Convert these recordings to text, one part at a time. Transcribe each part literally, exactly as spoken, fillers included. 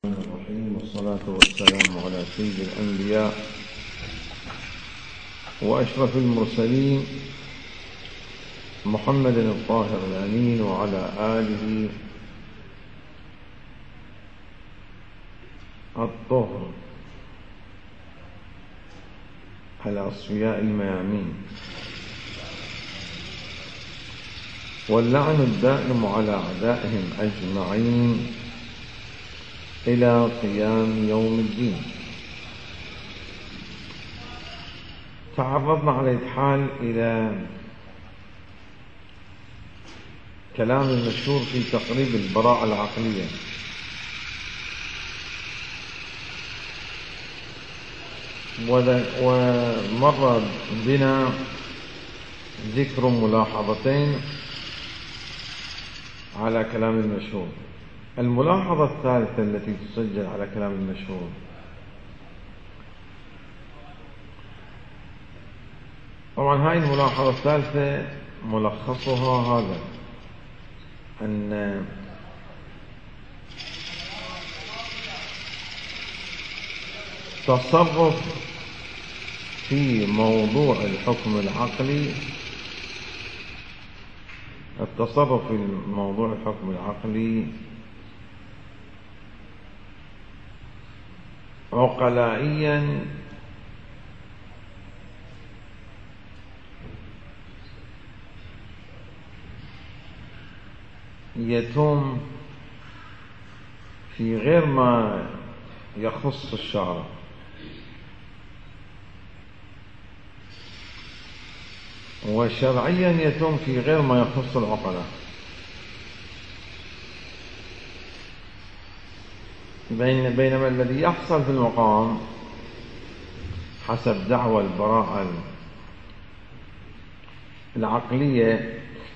الرحيم والصلاة والسلام على سيد الأنبياء وأشرف المرسلين محمد الطاهر الأمين وعلى آله الطهر الأصفياء الميامين، واللعن الدائم على أعدائهم أجمعين إلى قيام يوم الدين. تعرضنا على الحال إلى كلام المشهور في تقريب البراءة العقلية، ومر بنا ذكر ملاحظتين على كلام المشهور. الملاحظة الثالثة التي تسجل على كلام المشهور: طبعا هاي الملاحظة الثالثة ملخصها هذا، أن تصرف في موضوع الحكم العقلي التصرف في موضوع الحكم العقلي عقلائيا يتم في غير ما يخص الشارع، وشرعيا يتم في غير ما يخص العقلاء. بينما الذي يحصل في المقام حسب دعوى البراءة العقلية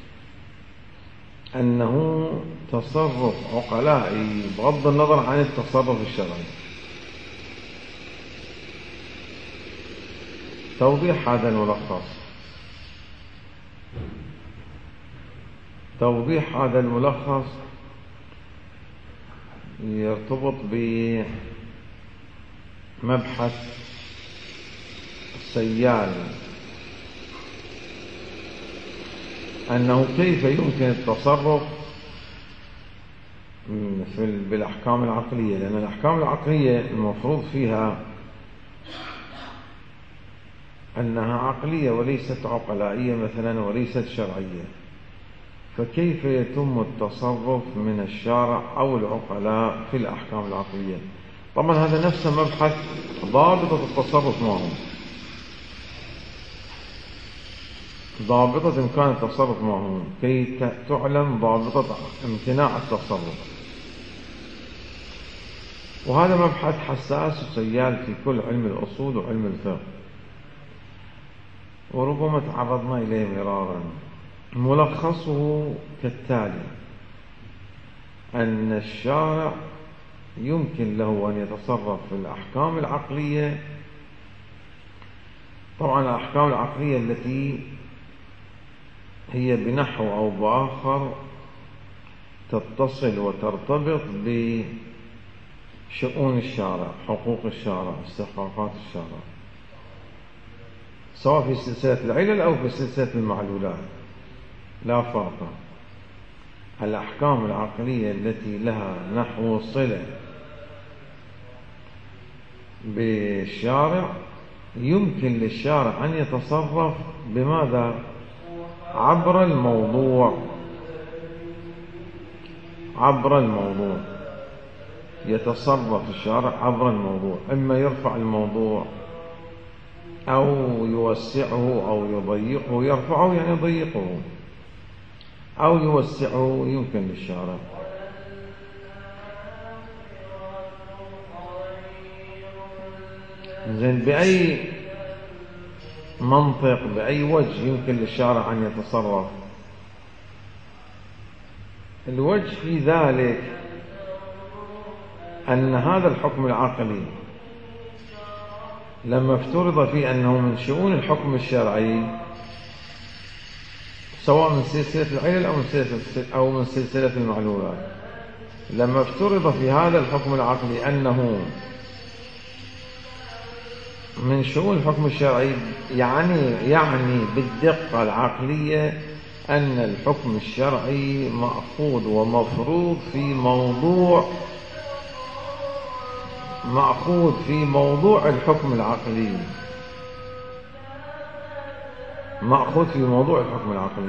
أنه تصرف عقلائي بغض النظر عن التصرف الشرعي. توضيح هذا الملخص توضيح هذا الملخص يرتبط بمبحث السيال، أنه كيف يمكن التصرف بالأحكام العقلية، لأن الأحكام العقلية المفروض فيها أنها عقلية وليست عقلائية مثلا وليست شرعية، فكيف يتم التصرف من الشارع أو العقلاء في الأحكام العقلية؟ طبعا هذا نفس مبحث ضابطة التصرف ما هو ضابطة إمكان التصرف ما هو كي تعلم ضابطة امتناع التصرف. وهذا مبحث حساس وسيال في كل علم الأصول وعلم الفقه، وربما تعرضنا إليه مرارا. ملخصه كالتالي: أن الشارع يمكن له أن يتصرف في الأحكام العقلية، طبعا الأحكام العقلية التي هي بنحو أو بآخر تتصل وترتبط بشؤون الشارع، حقوق الشارع، استحقاقات الشارع، سواء في سلسلة العلل أو في سلسلة المعلولات، لا فرق. الأحكام العقلية التي لها نحو صلة بالشارع يمكن للشارع أن يتصرف بماذا؟ عبر الموضوع عبر الموضوع يتصرف الشارع عبر الموضوع، إما يرفع الموضوع أو يوسعه أو يضيقه. يرفعه يعني يضيقه، أو يوسعه يمكن للشارع. زين، بأي منطق بأي وجه يمكن للشارع أن يتصرف؟ الوجه في ذلك أن هذا الحكم العقلي لما افترض فيه أنه من شؤون الحكم الشرعي، سواء من سلسلة العلل أو من سلسلة, أو من سلسلة المعلولات، لما افترض في هذا الحكم العقلي أنه من شؤون الحكم الشرعي، يعني يعني بالدقة العقلية أن الحكم الشرعي مأخوذ ومفروض في موضوع مأخوذ في موضوع الحكم العقلي مأخوذ في موضوع الحكم العقلي.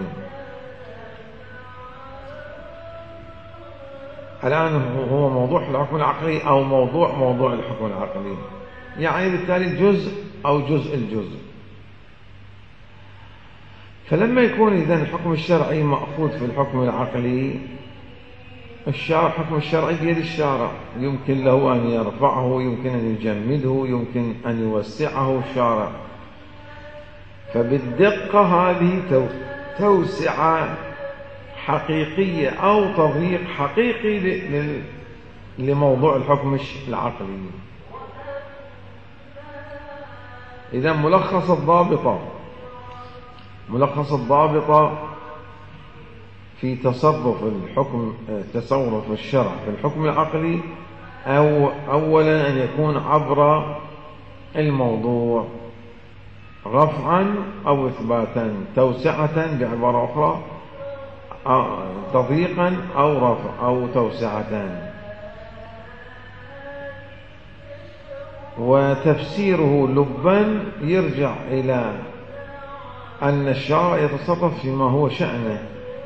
الآن هو موضوع الحكم العقلي أو موضوع موضوع الحكم العقلي، يعني بالتالي جزء أو جزء الجزء. فلما يكون إذن الحكم الشرعي مأخوذ في الحكم العقلي، الشارع الحكم الشرعي بيد الشارع، يمكن له أن يرفعه، يمكن أن يجمده، يمكن أن يوسعه الشارع. فبالدقة هذه توسعة حقيقية أو تضييق حقيقي لموضوع الحكم العقلي. إذا ملخص الضابطة ملخص الضابطة في تصرف الحكم تصرف الشرع في الحكم العقلي، أو أولا أن يكون عبر الموضوع رفعا أو إثباتا، توسعة بعبارة أخرى، تضييقا أو رفع أو توسعة. وتفسيره لبا يرجع إلى أن الشرع يتصرف فيما هو شأنه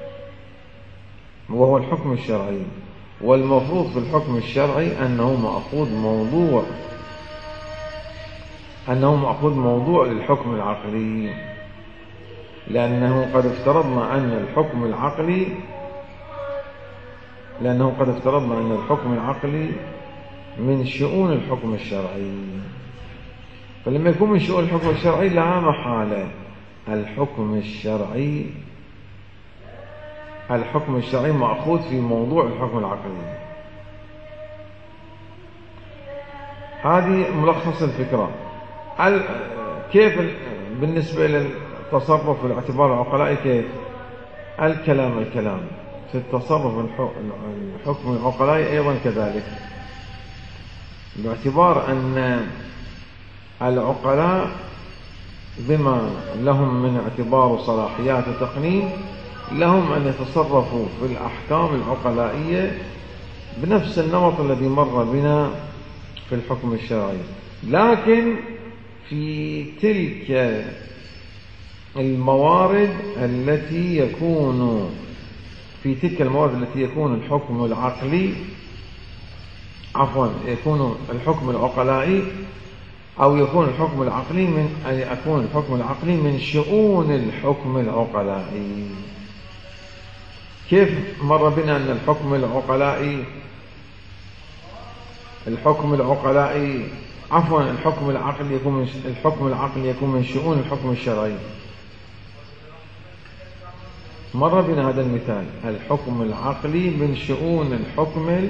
وهو الحكم الشرعي، والمفروض في الحكم الشرعي أنه مأخوذ موضوع أنه مأخوذ موضوع للحكم العقلي، لأنه قد افترضنا أن الحكم العقلي لأنه قد افترضنا أن الحكم العقلي من شؤون الحكم الشرعي. فلما يكون من شؤون الحكم الشرعي لا محالة الحكم الشرعي الحكم الشرعي مأخوذ في موضوع الحكم العقلي. هذه ملخص الفكرة. كيف بالنسبة للتصرف والاعتبار العقلائي؟ كيف الكلام الكلام في التصرف الحكم العقلائي أيضا كذلك، باعتبار أن العقلاء بما لهم من اعتبار صلاحيات وتقنين لهم أن يتصرفوا في الأحكام العقلائية بنفس النمط الذي مر بنا في الحكم الشرعي، لكن في تلك الموارد التي يكون في تلك الموارد التي يكون الحكم العقلي عفوا يكون الحكم العقلائي أو يكون الحكم العقلي من أن يكون الحكم العقلي من شؤون الحكم العقلائي. كيف مر بنا أن الحكم العقلائي الحكم العقلائي عفوا الحكم العقلي يكون من الحكم العقلي يكون من شؤون الحكم الشرعي؟ مر بنا هذا المثال، الحكم العقلي من شؤون الحكم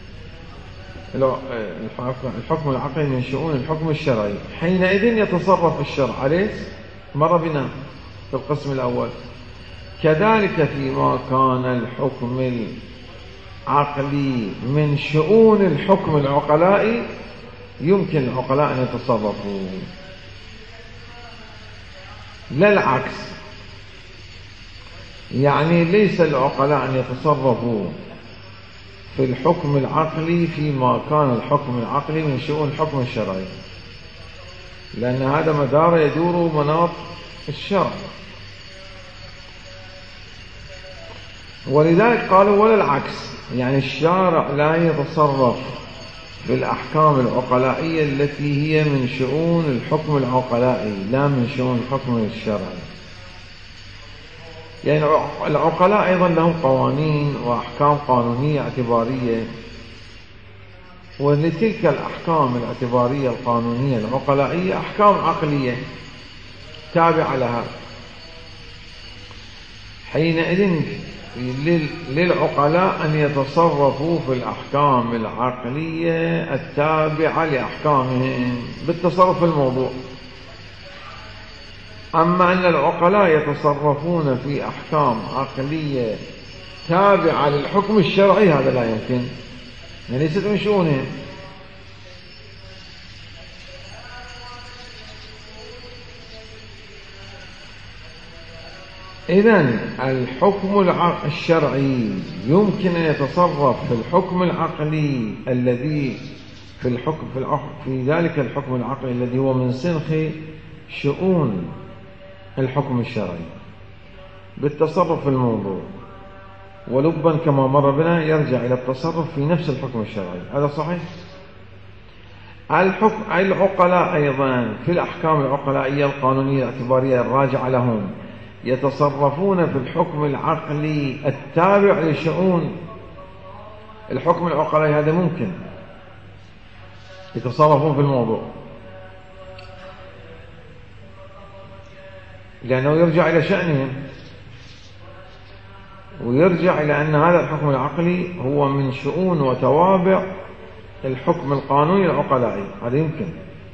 الحكم العقلي من شؤون الحكم الشرعي، حينئذ يتصرف الشرع عليه. مر بنا في القسم الأول. كذلك فيما كان الحكم العقلي من شؤون الحكم العقلائي يمكن العقلاء أن يتصرفوا، لا العكس. يعني ليس العقلاء أن يتصرفوا في الحكم العقلي فيما كان الحكم العقلي من شؤون الحكم الشرعي، لأن هذا مدار يدور مناط الشرع، ولذلك قالوا ولا العكس. يعني الشارع لا يتصرف في الأحكام العقلائية التي هي من شؤون الحكم العقلائي لا من شؤون الحكم الشرعي. يعني العقلاء أيضا لهم قوانين وأحكام قانونية اعتبارية، ولتلك الأحكام الاعتبارية القانونية العقلائية أحكام عقلية تابعة لها. حينئذ للعقلاء أن يتصرفوا في الأحكام العقلية التابعة لأحكامهم بالتصرف في الموضوع. أما أن العقلاء يتصرفون في أحكام عقلية تابعة للحكم الشرعي هذا لا يمكن، يعني ليست من شؤونهم. إذن الحكم الشرعي يمكن أن يتصرف في الحكم العقلي الذي في الحكم في, في ذلك الحكم العقلي الذي هو من سنخ شؤون الحكم الشرعي بالتصرف في الموضوع، ولبا كما مر بنا يرجع إلى التصرف في نفس الحكم الشرعي. هذا صحيح. الحكم العقلاء أيضا في الأحكام العقلائية القانونية الاعتبارية الراجعة لهم يتصرفون في الحكم العقلي التابع لشؤون الحكم العقلائي. هذا ممكن يتصرفون في الموضوع لأنه يرجع إلى شأنهم، ويرجع إلى أن هذا الحكم العقلي هو من شؤون وتوابع الحكم القانوني العقلائي. هذا يمكن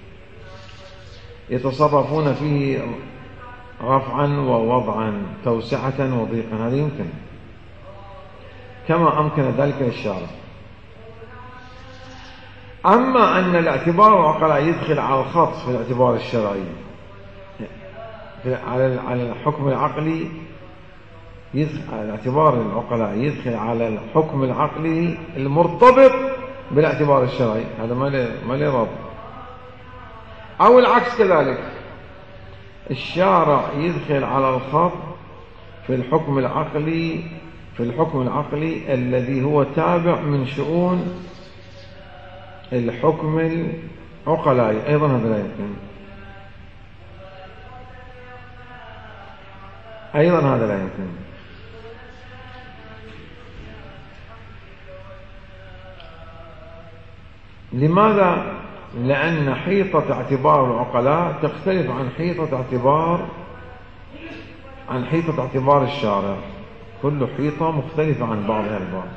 يتصرفون فيه رفعا ووضعا، توسعة وضيقا. هذا يمكن كما أمكن ذلك للشارع. أما أن الاعتبار العقلائي يدخل على الخط في الاعتبار الشرعي على الحكم العقلي، يدخل على الاعتبار العقلائي يدخل على الحكم العقلي المرتبط بالاعتبار الشرعي، هذا ما له رابط. أو العكس كذلك، الشارع يدخل على الخط في الحكم العقلي في الحكم العقلي الذي هو تابع من شؤون الحكم العقلائي. أيضا هذا لا يمكن، أيضا هذا لا يمكن. لماذا؟ لأن حيطة اعتبار العقلاء تختلف عن حيطة اعتبار عن حيطة اعتبار الشارع. كل حيطة مختلفة عن بعضها البعض.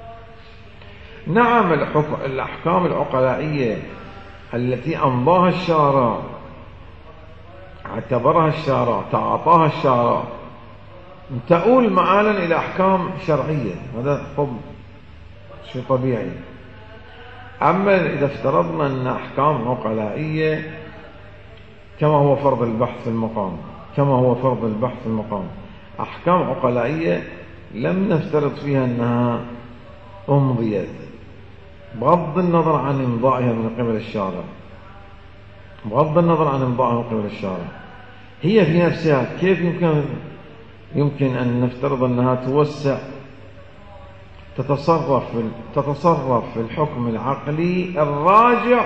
نعم الأحكام العقلائية التي أمضاها الشارع، اعتبرها الشارع، تعاطاها الشارع، تؤول معالا إلى أحكام شرعية. هذا شيء طبيعي. أما إذا افترضنا أن أحكام عقلائية كما هو فرض البحث في المقام كما هو فرض البحث في المقام أحكام عقلائية لم نفترض فيها أنها أمضيت، بغض النظر عن إمضائها من قبل الشارع بغض النظر عن إمضائها من قبل الشارع هي في نفسها كيف يمكن يمكن أن نفترض أنها توسع تتصرف تتصرف في الحكم العقلي الراجع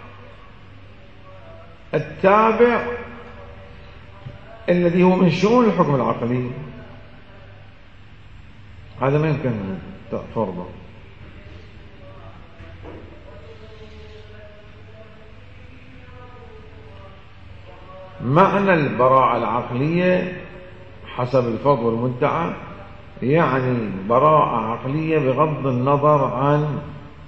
التابع الذي هو من شؤون الحكم العقلي؟ هذا ما يمكن فرضه. معنى البراءة العقلية حسب الفضل والمدعى يعني براءة عقلية بغض النظر عن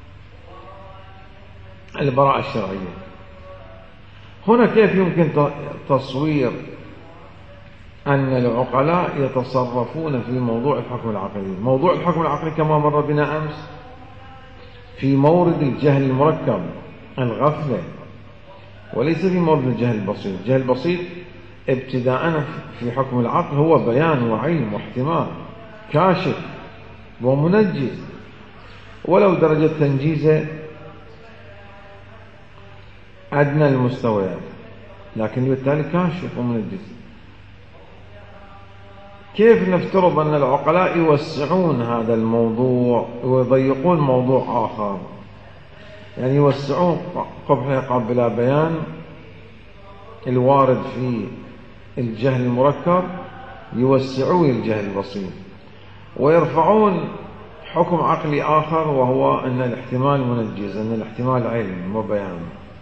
البراءة الشرعية. هنا كيف يمكن تصوير أن العقلاء يتصرفون في موضوع الحكم العقلي؟ موضوع الحكم العقلي كما مر بنا أمس في مورد الجهل المركب الغفلة، وليس في مورد الجهل البسيط. الجهل البسيط ابتداء في حكم العقل هو بيان وعلم واحتمال كاشف ومنجز، ولو درجة تنجيزه أدنى المستويات، لكن بالتالي كاشف ومنجز. كيف نفترض أن العقلاء يوسعون هذا الموضوع ويضيقون موضوع آخر؟ يعني يوسعون قبح العقاب بلا بيان الوارد في الجهل المركب، يوسعون الجهل البسيط، ويرفعون حكم عقلي آخر وهو أن الاحتمال منجز، أن الاحتمال علم وبيان.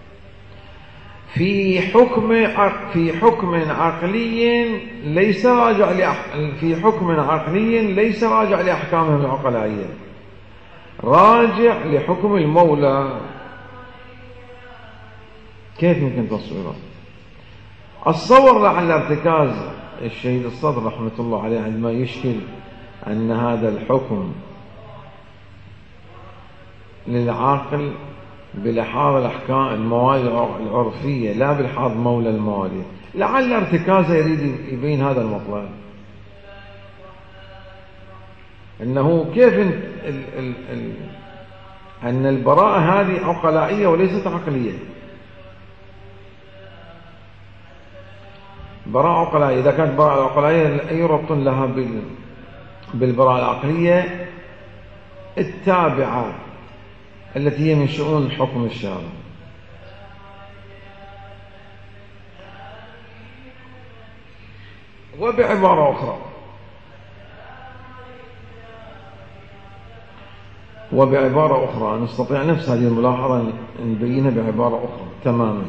في حكم في حكم عقلي ليس راجع لأح... في حكم عقلي ليس راجع لأحكامهم العقلائية، راجع لحكم المولى. كيف يمكن تصويره؟ الصور لعل ارتكاز الشهيد الصدر رحمة الله عليه عندما يشكل أن هذا الحكم للعاقل بلحاظ الأحكام المواد العرفية لا بلحاظ مولى المواليد، لعل ارتكازه يريد يبين هذا المطلب، أنه كيف ال ال ال أن البراءة هذه عقلائية وليست عقلية. براءة عقلائية، إذا كانت براءة عقلائية يربط لها بالبراءة العقلية التابعة التي هي من شؤون الحكم الشرعي. وبعبارة أخرى وبعبارة أخرى نستطيع نفس هذه الملاحظة نبينها بعبارة أخرى تماما.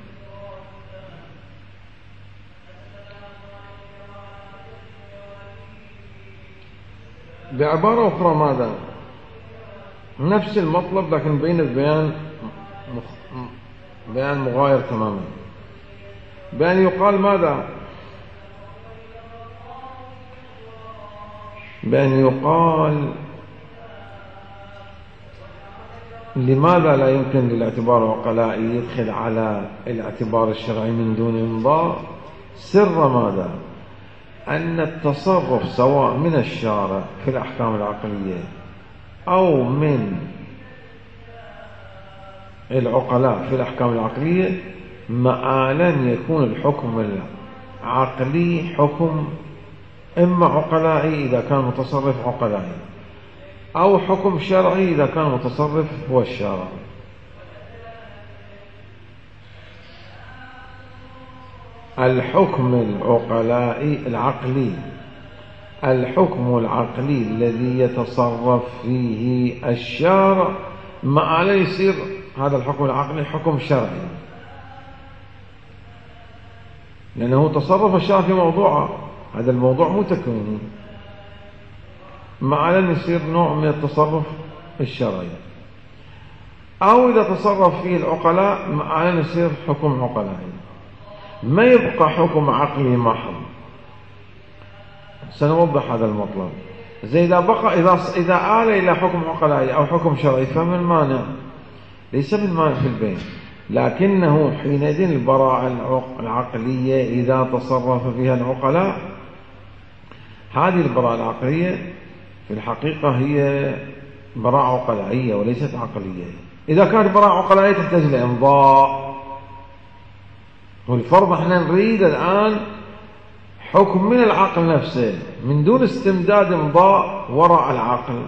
بعبارة أخرى ماذا؟ نفس المطلب لكن نبينه ببيان مخ... بيان مغاير تماما. بأن يقال ماذا؟ بأن يقال لماذا لا يمكن للاعتبار العقلائي يدخل على الاعتبار الشرعي من دون إمضاء؟ سر ماذا؟ أن التصرف سواء من الشارع في الأحكام العقلية أو من العقلاء في الأحكام العقلية مآلا يكون الحكم العقلي حكم إما عقلائي إذا كان متصرف عقلائي، أو حكم شرعي إذا كان متصرف هو الشارع. الحكم العقلائي العقلي الحكم العقلي الذي يتصرف فيه الشارع مآلا يصير هذا الحكم العقلي حكم شرعي، لأنه تصرف الشارع في موضوعه، هذا الموضوع مو تكويني، مآلا يصير نوع من التصرف الشرعي. أو إذا تصرف فيه العقلاء مآلا يصير حكم عقلائي، ما يبقى حكم عقلي محض. سنوضح هذا المطلب. زي إذا بقى إذا إذا آل إلى حكم عقلائي أو حكم شرعي فمن مانع؟ ليس من مانع في البين، لكنه حينئذ البراءة العقلية إذا تصرف فيها العقلاء، هذه البراءة العقلية في الحقيقة هي براءة عقلائية وليست عقلية. إذا كانت براءة عقلائية تحتاج لإمضاء، والفرض احنا نريد الآن حكم من العقل نفسه من دون استمداد إمضاء وراء العقل.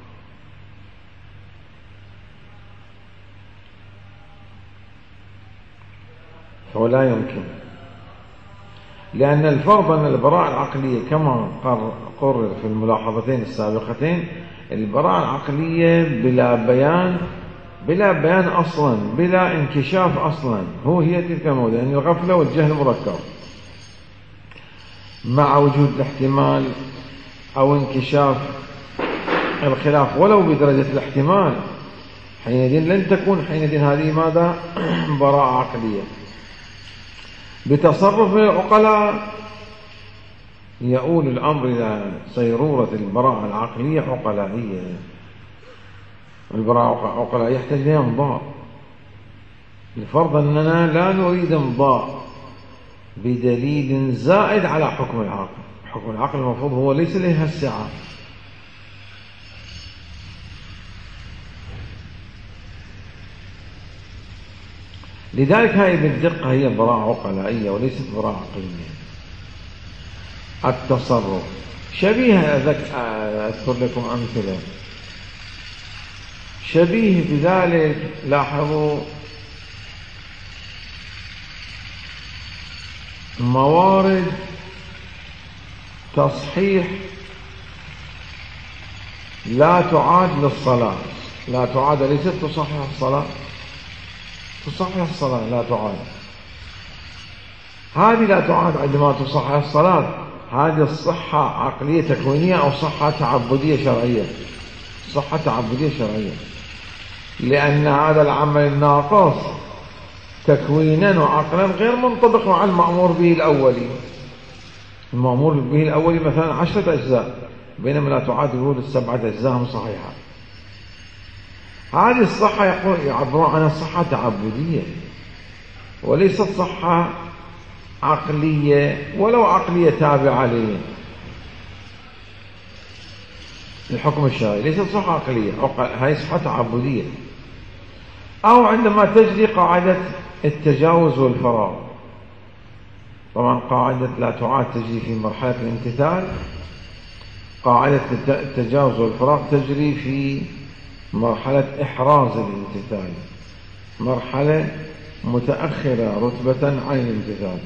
فلا يمكن، لأن الفرض أن البراءة العقلية كما قرر في الملاحظتين السابقتين، البراءة العقلية بلا بيان بلا بيان أصلا، بلا انكشاف أصلا، هو هي تلك الموضوع، يعني الغفلة والجهل مركب مع وجود الاحتمال أو انكشاف الخلاف ولو بدرجة الاحتمال، حينئذ لن تكون حينئذ هذه ماذا؟ براءة عقلية. بتصرف العقلاء يؤول الأمر إلى صيرورة البراءة العقلية عقلائية. البراءة عقلائية يحتاج لها إمضاء، الفرض أننا لا نريد إمضاء بدليل زائد على حكم العقل. حكم العقل المفروض هو ليس له السعة، لذلك هذه بالدقة هي براءة عقلائية وليست براءة عقلية. التصرف شبيه، أذكر لكم أمثلة شبيه بذلك. لاحظوا موارد تصحيح لا تعاد للصلاة، لا تعاد ليست تصحح الصلاة، تصحح الصلاة لا تعاد، هذه لا تعاد عندما تصحح الصلاة، هذه الصحة عقلية تكوينية أو صحة تعبدية شرعية؟ صحة تعبدية شرعية، لأن هذا العمل الناقص تكوينا وعقلا غير منطبق مع المأمور به الأولي. المأمور به الأولي مثلا عشرة أجزاء، بينما لا تعاد الأولى السبعة أجزاء صحيحة. هذه الصحة يقول يعبرون عنها صحة تعبدية وليست صحة عقلية، ولو عقلية تابعة للحكم الشرعي، ليست صحة عقلية، هاي صحة تعبدية. أو عندما تجري قاعدة التجاوز والفراغ، طبعا قاعدة لا تعاد تجري في مرحلة الامتثال، قاعدة التجاوز والفراغ تجري في مرحلة إحراز الامتثال، مرحلة متأخرة رتبة عن الامتثال.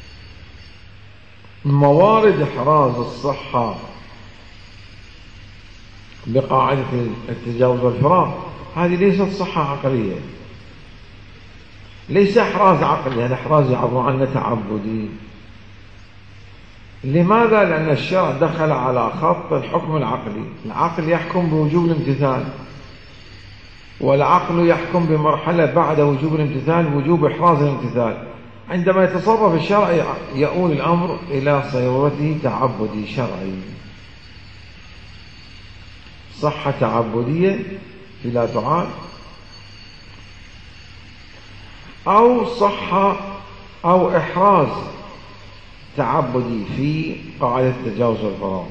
موارد إحراز الصحة بقاعدة التجاوز والفراغ هذه ليست صحة عقلية، ليس إحراز عقلي، هذا إحراز يعبر عنه تعبدي. لماذا؟ لأن الشرع دخل على خط الحكم العقلي، العقل يحكم بوجوب الامتثال، والعقل يحكم بمرحلة بعد وجوب الامتثال، وجوب إحراز الامتثال. عندما يتصرف الشرع يؤول الأمر إلى صيغته تعبدي شرعي، صحة تعبدية في لا تعاد، أو صحة أو إحراز تعبدي في قاعدة التجاوز والفراغ.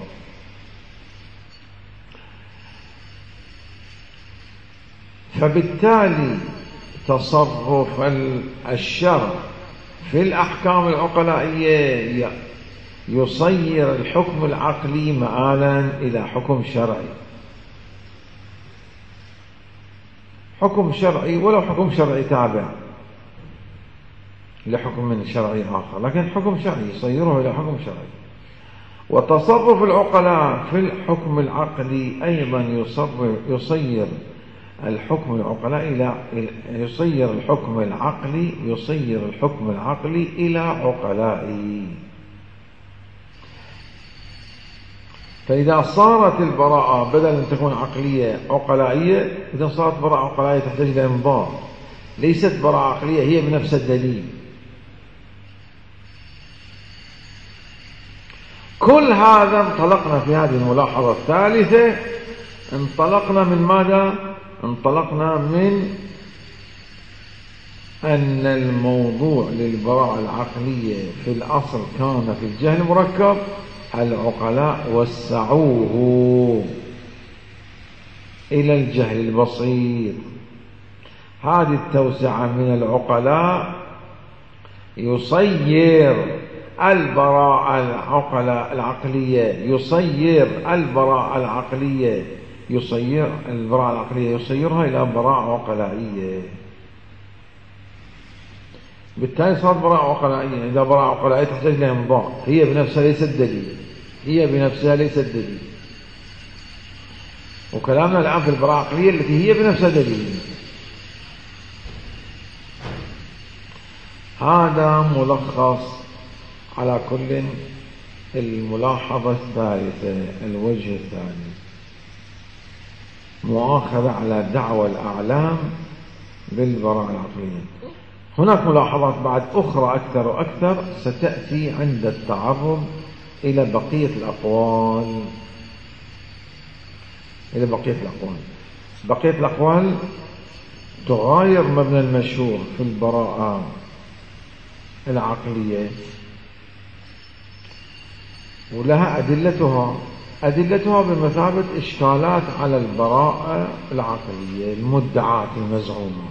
فبالتالي تصرف الشرع في الأحكام العقلائية يصير الحكم العقلي مآلا إلى حكم شرعي، حكم شرعي ولو حكم شرعي تابع لحكم من شرعي آخر، لكن حكم شرعي يصيره إلى حكم شرعي. وتصرف العقلاء في الحكم العقلي أيضا يصير الحكم العقلاء إلى يصير الحكم العقلي يصير الحكم العقلي إلى عقلائي. فإذا صارت البراءة بدل أن تكون عقلية عقلائية، إذا صارت براءة عقلائية تحتاج إلى إنظار، ليست براءة عقلية هي بنفس الدليل. كل هذا انطلقنا في هذه الملاحظة الثالثة، انطلقنا من ماذا؟ انطلقنا من أن الموضوع للبراءة العقلية في الأصل كان في الجهل المركب، العقلاء وسعوه إلى الجهل البسيط. هذه التوسعة من العقلاء يصير البراءة العقلاء العقلية يصير البراءة العقلية يصير البراءة العقلية يصيرها إلى براءة عقلائية. بالتالي صارت براءة عقلائية. إذا براءة عقلائية تحتاج لها انضاء، هي بنفسها ليست دليل، هي بنفسها ليست دليل. وكلامنا الآن في البراءة العقلية التي هي بنفسها دليل. هذا ملخص على كل الملاحظة الثالثة. الوجه الثاني مؤاخذة على دعوى الأعلام بالبراءة العقلية. هناك ملاحظات بعد أخرى أكثر وأكثر ستأتي عند التعرض إلى بقية الأقوال إلى بقية الأقوال بقية الأقوال تغاير مبنى المشهور في البراءة العقلية، ولها أدلتها أدلتها بمثابة إشكالات على البراءة العقلية المدعاة المزعومة.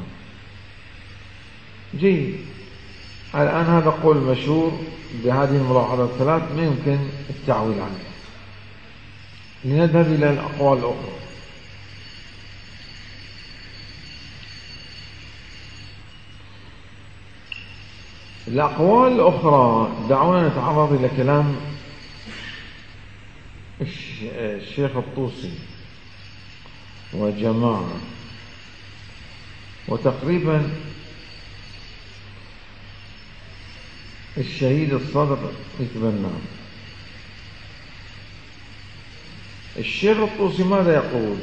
جيد، الآن هذا قول مشهور بهذه الملاحظات الثلاث ما يمكن التعويل عنه. لنذهب إلى الأقوال الأخرى. الأقوال الأخرى دعونا نتعرض إلى كلام الشيخ الطوسي وجماعة، وتقريبا الشهيد الصدر يتبناه. الشيخ الطوسي ماذا يقول؟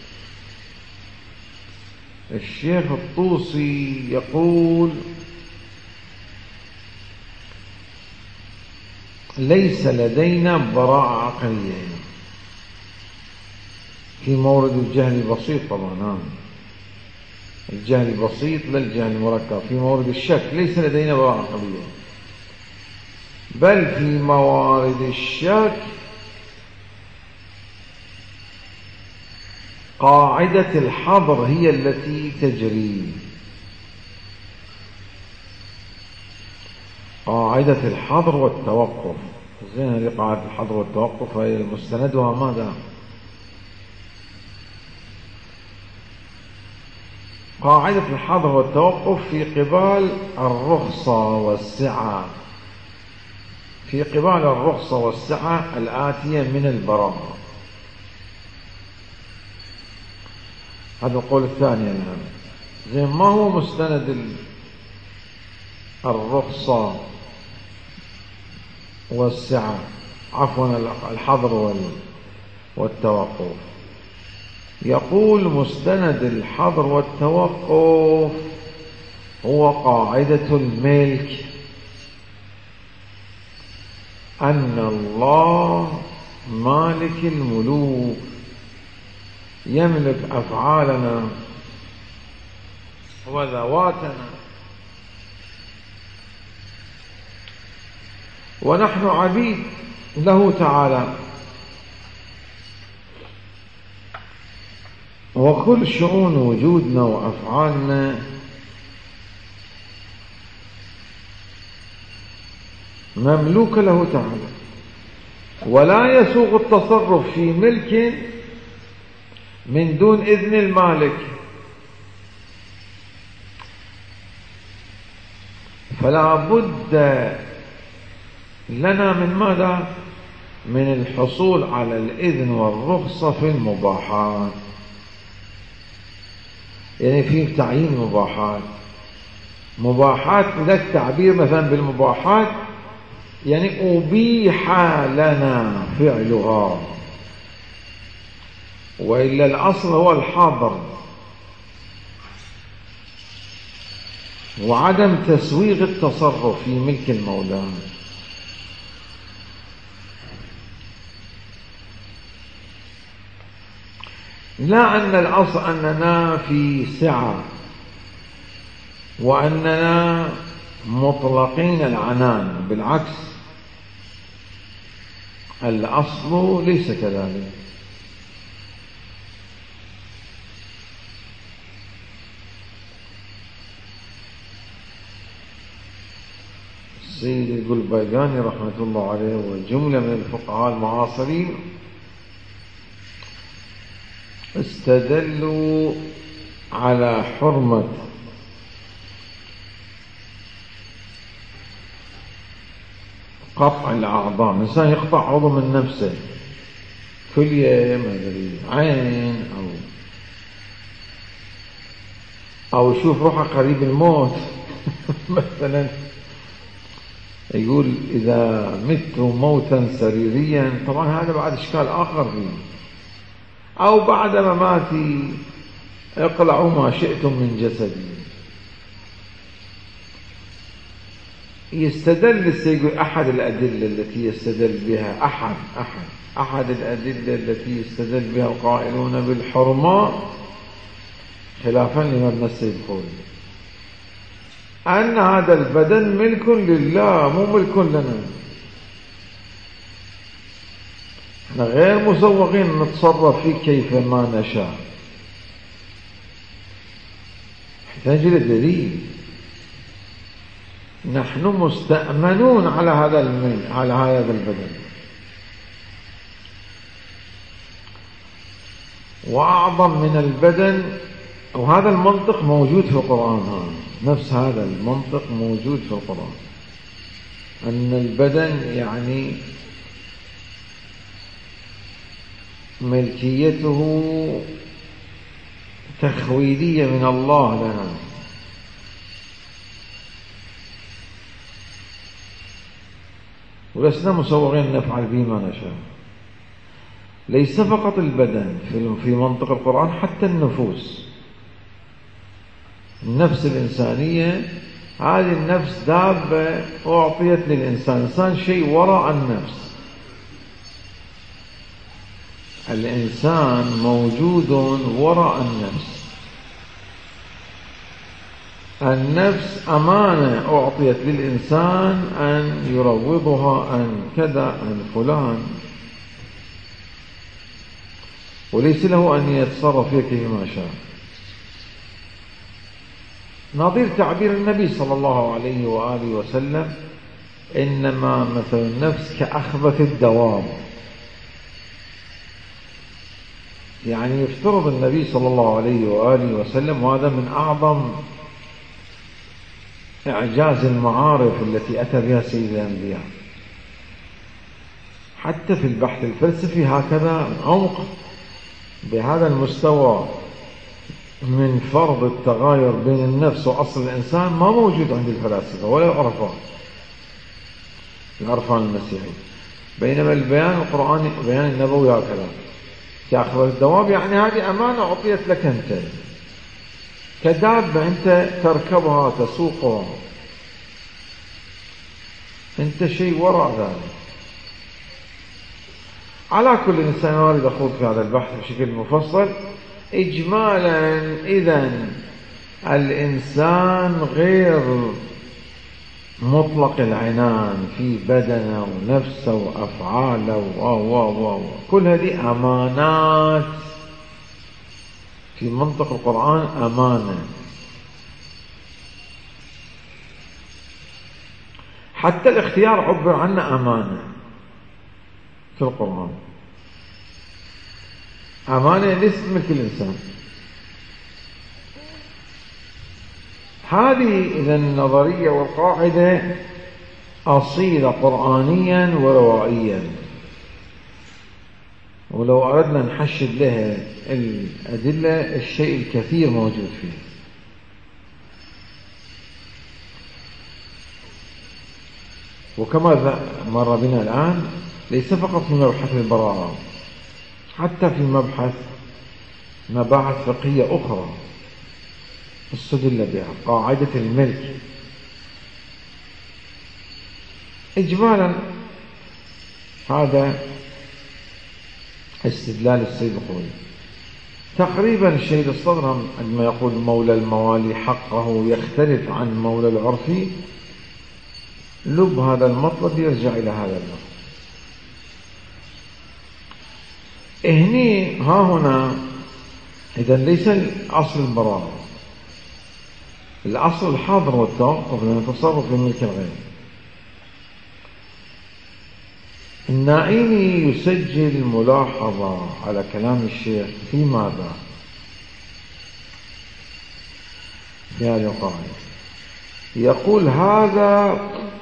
الشيخ الطوسي يقول ليس لدينا براءة عقلية في مورد الجهل البسيط. طبعا الجهل البسيط لا الجهل المركب في مورد الشك ليس لدينا براءة عقلية، بل في موارد الشك قاعدة الحظر هي التي تجري. قاعدة الحظر والتوقف. زين، هذه قاعدة الحظر والتوقف هي المستندها ماذا؟ قاعدة الحظر والتوقف في قبال الرخصة والسعة، في قبال الرخصة والسعة الآتية من البراءة. هذا القول الثاني الآن. زين، ما هو مستند الرخصة والسعة، عفوا الحظر والتوقف؟ يقول مستند الحظر والتوقف هو قاعدة الملك، أن الله مالك الملوك يملك أفعالنا وذواتنا، ونحن عبيد له تعالى، وكل شؤون وجودنا وأفعالنا مملوك له تعالى، ولا يسوغ التصرف في ملك من دون إذن المالك. فلا بد لنا من ماذا؟ من الحصول على الإذن والرخصة في المباحات. يعني في تعيين مباحات، مباحات لك تعبير مثلا بالمباحات يعني أبيح لنا فعلها، وإلا الأصل هو الحظر وعدم تسويغ التصرف في ملك المولى. لا أن الأصل أننا في سعة وأننا مطلقين العنان، بالعكس الأصل ليس كذلك. السيد القلبيقاني رحمة الله عليه وجملة من الفقهاء المعاصرين استدلوا على حرمة قطع الأعضاء. الإنسان يقطع عضو من نفسه، كلية ما أدري عين أو أو يشوف روحه قريب الموت مثلا يقول إذا مت موتا سريريا، طبعا هذا بعد إشكال آخر فيه. أو بعد مماتي اقلعوا ما شئتم من جسدي. يستدل يقول أحد الأدلة التي يستدل بها أحد أحد أحد الأدلة التي يستدل بها القائلون بالحرمة خلافا لمن السيد الخوئي أن هذا البدن ملك لله مو ملك لنا، احنا غير مسوغين نتصرف فيه كيف ما نشاء، نحتاج لدليل. نحن مستأمنون على هذا الملك، على هذا البدن. وأعظم من البدن، وهذا المنطق موجود في القرآن، هذا نفس هذا المنطق موجود في القرآن، أن البدن يعني ملكيته تخويدية من الله لنا، ولسنا مسوغين نفعل به ما نشاء. ليس فقط البدن في منطق القرآن، حتى النفوس، النفس الإنسانية، هذه النفس دابة أعطيت للإنسان، الإنسان شيء وراء النفس. الإنسان موجود وراء النفس، النفس أمانة أعطيت للإنسان أن يروضها عن كذا عن فلان، وليس له أن يتصرف فيها كيفما شاء. نظير تعبير النبي صلى الله عليه وآله وسلم: إنما مثل النفس كأخبث الدواب. يعني يفترض النبي صلى الله عليه وآله وسلم، وهذا من أعظم إعجاز المعارف التي أتى بها سيد الأنبياء، حتى في البحث الفلسفي هكذا عمق بهذا المستوى من فرض التغاير بين النفس وأصل الإنسان ما موجود عند الفلاسفة ولا العرفاء العرفان المسيحي. بينما البيان القرآني بيان النبوي هكذا كأخبث الدواب، يعني هذه أمانة أعطيت لك أنت كدابة، أنت تركبها تسوقها، أنت شيء وراء ذلك. على كل إنسان وارد أخوض في هذا البحث بشكل مفصل. إجمالا إذن الإنسان غير مطلق العنان في بدنه ونفسه وأفعاله و و و كل هذه أمانات في منطق القرآن، أمانة. حتى الاختيار عبر عنه أمانة في القرآن، أمانة ليست ملك الإنسان. هذه إذا النظرية والقاعدة أصيلة قرآنيا وروائيا، ولو أردنا نحشد لها الأدلة الشيء الكثير موجود فيه. وكما مر بنا الآن ليس فقط في مبحث البراءة، حتى في مبحث مباحث فقهية أخرى استدل بها، قاعدة الملك. إجمالا هذا استدلال السيد الخوئي. تقريبا الشهيد الصدر عندما يقول مولى الموالي حقه يختلف عن مولى العرفي، لب هذا المطلب يرجع إلى هذا المطلب. هني ها هنا إذا ليس الأصل البراءة، الأصل الحظر والتوقف من التصرف بملك الغير. النائمي يسجل ملاحظة على كلام الشيخ في ماذا؟ في هذه القاعدة يقول: هذا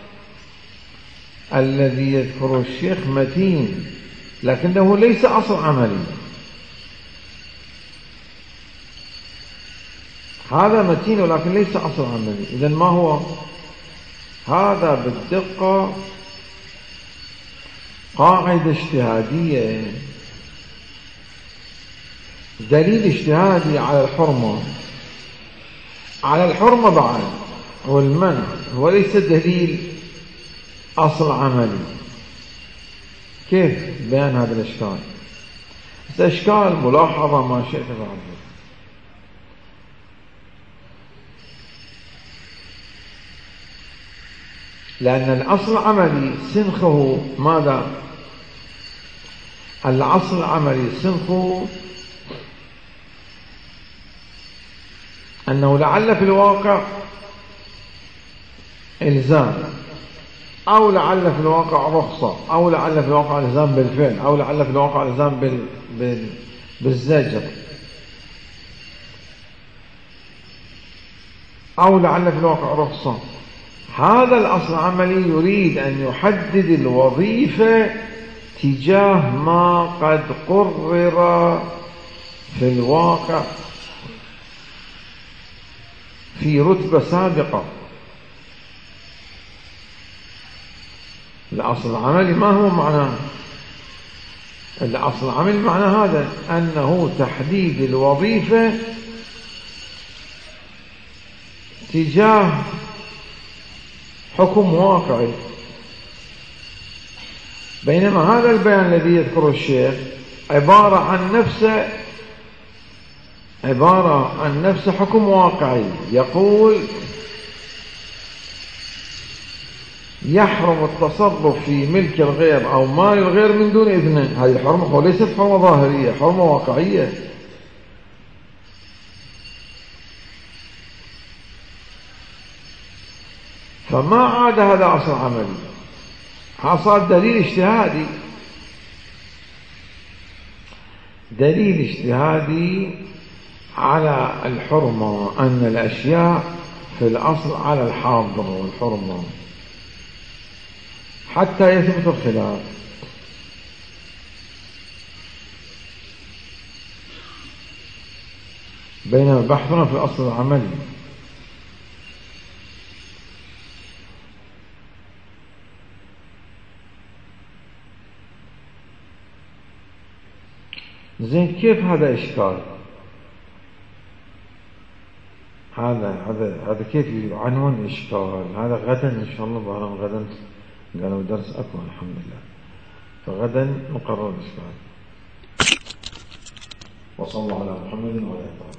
الذي يذكره الشيخ متين لكنه ليس أصل عملي. هذا متين ولكن ليس أصل عملي. إذن ما هو هذا؟ بالدقة قاعدة اجتهادية، دليل اجتهادي على الحرمة، على الحرمة بعد والمنع، وليس دليل أصل عملي. كيف بيان هذا الإشكال؟ إشكال ملاحظة ما شئت بعده. لأن الأصل العملي سنخه ماذا؟ الأصل العملي سنخه أنه لعل في الواقع إلزام، أو لعل في الواقع رخصة، أو لعل في الواقع إلزام بالفعل، أو لعل في الواقع إلزام بال... بال... بالزجر، أو لعل في الواقع رخصة. هذا الأصل العملي يريد أن يحدد الوظيفة تجاه ما قد قرر في الواقع في رتبة سابقة. الأصل العملي ما هو معناه؟ الأصل العملي معنى هذا، أنه تحديد الوظيفة تجاه حكم واقعي. بينما هذا البيان الذي يذكره الشيخ عبارة عن نفس عبارة عن نفس حكم واقعي، يقول يحرم التصرف في ملك الغير أو مال الغير من دون إذنه. هذه حرمة وليست حرمة ظاهرية، حرمة واقعية. فما عاد هذا أصل عملي، حصل دليل اجتهادي، دليل اجتهادي على الحرمة، أن الأشياء في الأصل على الحاضر والحرمة حتى يثبت الخلاف. بينما بحثنا في الأصل العملي. زين، كيف هذا إشكال؟ هذا هذا هذا كيف عنوان إشكال؟ هذا غدا إن شاء الله، بهرام غدا قالوا درس أكبر الحمد لله، فغدا نقرر الإشكال. وصلى الله على محمد وعلى آله.